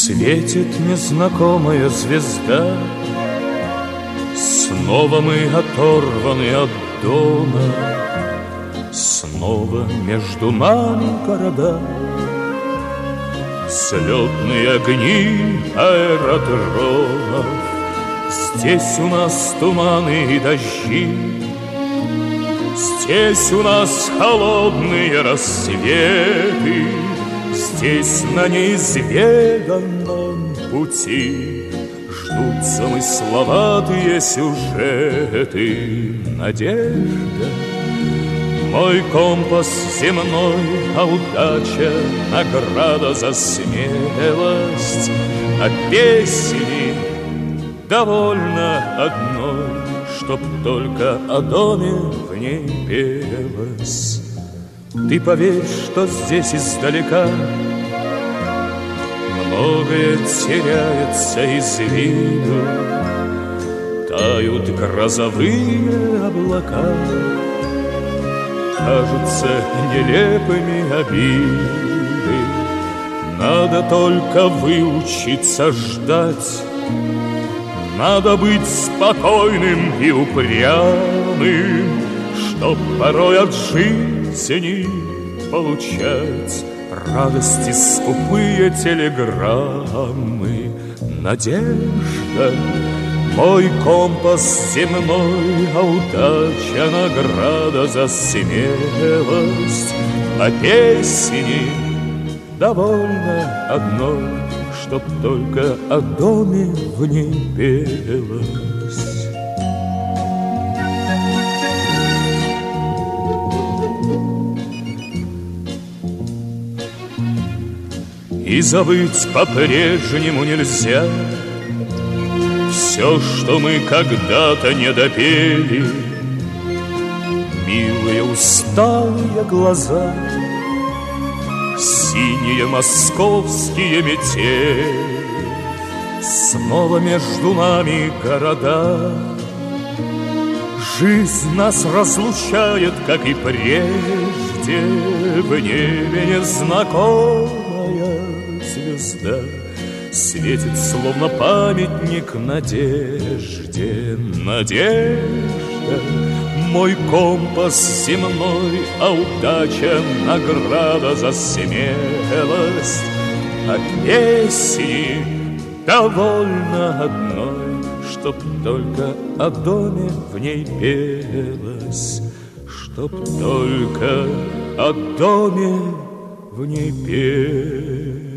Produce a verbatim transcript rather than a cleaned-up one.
Светит незнакомая звезда, снова мы оторваны от дома, снова между нами города, взлетные огни аэродромов. Здесь у нас туманы и дожди, здесь у нас холодные рассветы, здесь на неизведанном пути ждут замысловатые сюжеты. Надежда, мой компас земной, а удача — награда за смелость. А песни довольно одной, чтоб только о доме в ней пелось. Ты поверь, что здесь издалека многое теряется из виду, тают грозовые облака, кажутся нелепыми обиды. Надо только выучиться ждать, надо быть спокойным и упрямым, чтоб порой от жизни получать радости скупые телеграммы. Надежда, мой компас земной, а удача — награда за смелость. А песни довольно одной, чтоб только о доме в ней пелось. И забыть по-прежнему нельзя все, что мы когда-то не допели. Милые усталые глаза, синие московские метели, снова между нами города. Жизнь нас разлучает, как и прежде, в небе незнакомая звезда светит, словно памятник надежде. Надежда, мой компас земной, а удача — награда за смелость. А песни довольно одной, чтоб только о доме в ней пелось, чтоб только о доме в ней пелось.